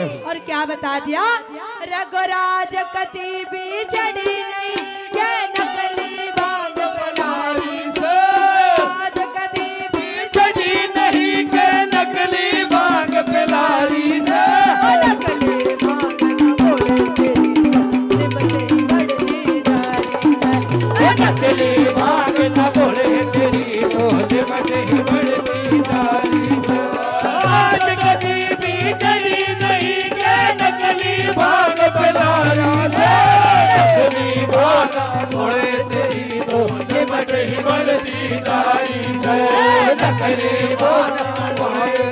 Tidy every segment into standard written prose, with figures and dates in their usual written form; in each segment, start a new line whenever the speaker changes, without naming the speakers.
और क्या बता दिया, रघुराज कति भी चढ़ी नहीं ये नकली भांग पिलारी से, राज कति भी
चढ़ी नहीं के नकली भांग पिलारी से,
नकली भांग न बोले तेरी निमते बढ़ती जारी से,
नकली भांग न बोले तेरी तो निमते बढ़ती जारी से। आज कभी भी चढ़ी नहीं के नकली भांग पिलारी से, नकली भांग न बोले तेरी तो निमते बढ़ती जारी से, नकली भांग न बोले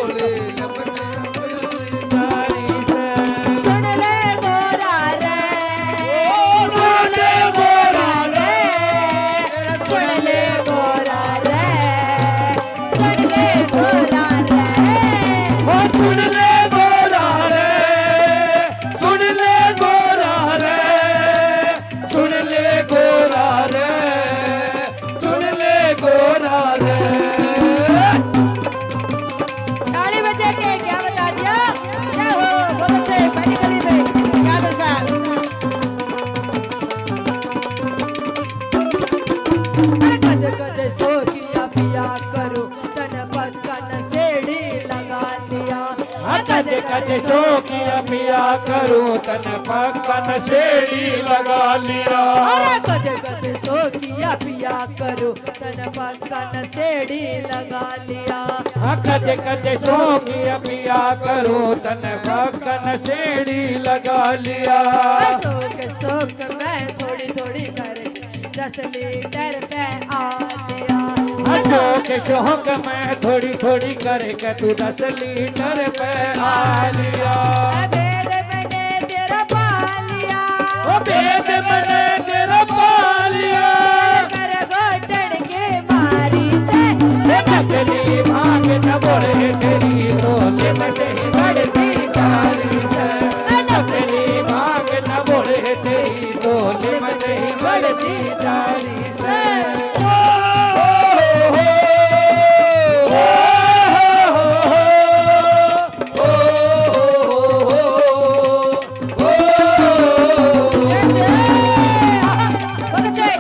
सुन ले गोरा रे,
सुन ले गोरा रे,
सुन ले गोरा रे, सुन ले गोरा रे,
सुन ले गोरा रे, सुन ले गोरा रे, सुन ले गोरा रे, सुन ले गोरा रे।
ताली बजा के क्या बता दिया, क्या हो बहुत अच्छे पहली गली में क्या दो साहब, कद कद सो किया पिया करो तन पक्कन सेड़ी लगा लिया,
कद कद सो किया पिया करूं तन पक्कन सेड़ी लगा लिया,
अरे कद कद सो किया पिया करो तन पक्कन सेड़ी लगा लिया,
कद कद सो किया पिया करूं तन पक्कन सेड़ी लगा लिया,
सोख सोख मैं थोड़ी थोड़ी करके 10 लीटर पे आ लिया,
शौक शौक मैं थोड़ी थोड़ी करके तू 10 लीटर पे आ लिया,
भेद मैंने तेरा पा लिया,
ओ भेद मैंने तेरा पा लिया,
कर घोटन के मारी से,
नकली भांग न बोले तेरी तो लिमट ही बढ़ती जारी से, नकली भांग न बोले तेरी तो लिमट ही बढ़ती जारी से।
बहुत अच्छे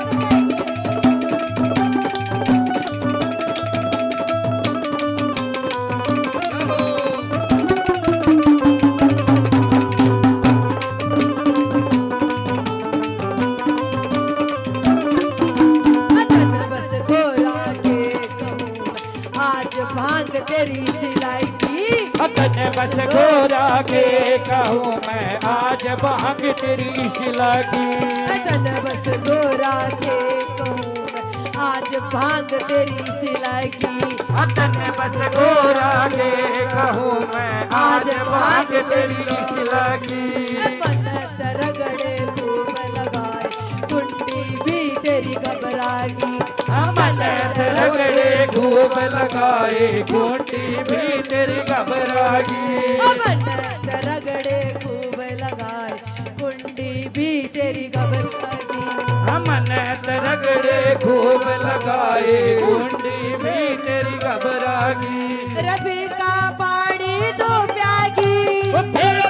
बस गोरा के कहूँ आज भांग तेरी सिलाई की,
अपने बस गोरा के कहूँ मैं आज भांग तेरी सिला की,
तन बस गोरा के कहूँ मैं आज भांग तेरी सिलाई की,
अपने बस गोरा के कहूँ मैं आज भांग तेरी सिला की,
पन्नत रगड़े खूब लगाए कुंडी भी तेरी घबरागी,
पन्नत रगड़े खूब लगाए कुंडी भी तेरी घबरागी,
पन्नत रगड़े खूब लगाए कुंडी भी तेरी घबरागी,
मन्नत रगड़े खूब लगाए कुंडी भी तेरी घबरागी,
रफी का पानी तो प्यागी,
फिर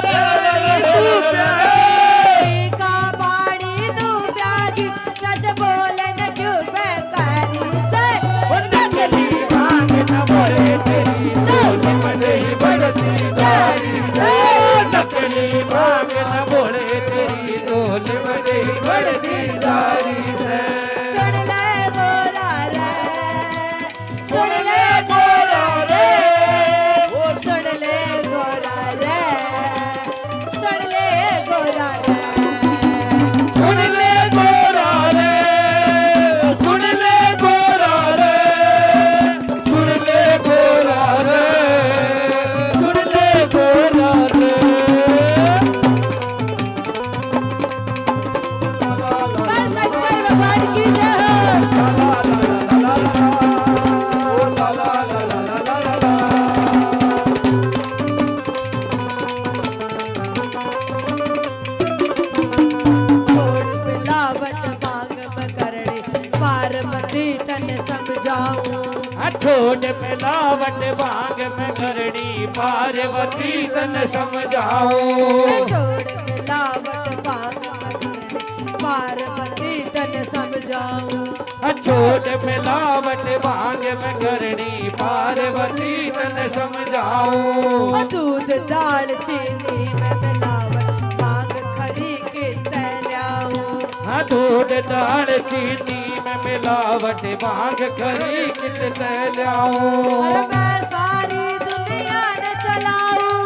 रफी का पानी तो प्यागी, सच बोले न क्यों बेकारी से,
नकली भांग न बोले तेरी तो लिमट ही बढ़ती जारी से, नकली भांग न बोले तेरी तो लिमट ही बढ़ती जारी से।
सुन ले गोरा रे, सुन ले
गोरा रे,
सुन ले गोरा रे, सुन ले गोरा रे,
सुन ले गोरा रे, सुन ले गोरा रे, सुन ले गोरा रे, सुन ले गोरा रे।
पर शंकर भगवान की
छोड़ मिलावट भांग में करनी पार्वती तन समझाऊं
छोड़ मिलावट भांग में करनी पार्वती तन समझाऊं
छोड़ मिलावट भांग में करनी पार्वती तन समझाऊं
दूध दाल चीनी में मिलावट भांग खरी के तैलाऊं
दूध दाल चीनी में मिलावट भांग खरी कित तैलाऊं
मैं सारी दुनिया ने चलाऊं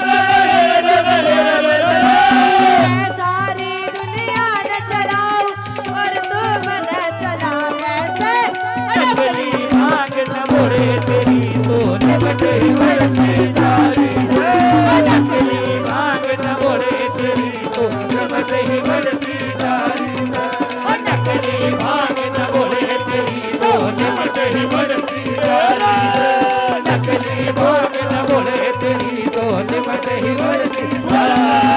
मैं सारी दुनिया ने चलाऊं और तुम न चला कैसे
नकली भांग न मोड़े तेरी तो निमट ही बढ़ती जारी से नकली भांग न मोड़े तेरी तो निमट ही बढ़ती जारी से नकली भांग न मोड़े तेरी तो निमट ही बढ़ती जारी से नकली भांग न मोड़े तेरी तो निमट ही बढ़ती जारी